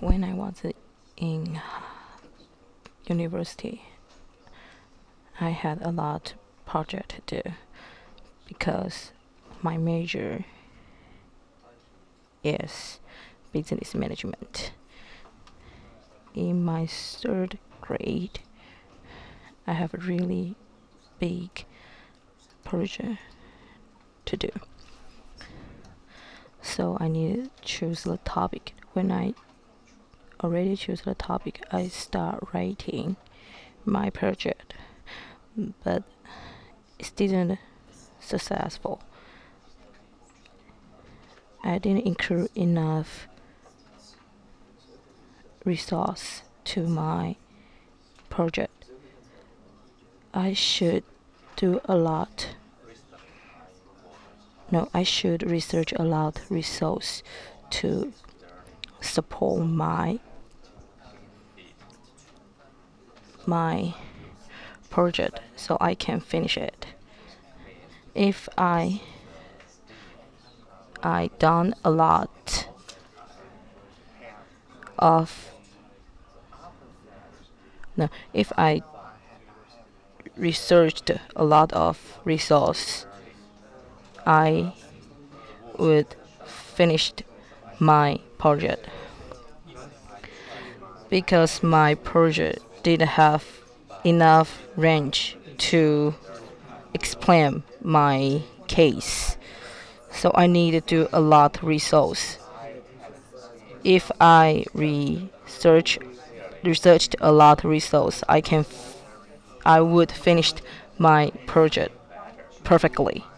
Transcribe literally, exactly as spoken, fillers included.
When I was in university, I had a lot project to do because my major is business management. In my third grade, I have a really big project to do. So I need to choose the topic. When I already choose the topic, I start writing my project, but it didn't successful. I didn't include enough resource to my project. I should do a lot. No, I should research a lot resource to support my my project so I can finish it. If I I done a lot of no, if I researched a lot of resource, I would finish my project because my project didn't have enough range to explain my case. So I need to do a lot of resource. If I research researched a lot of resource, I can f- I would finish my project perfectly.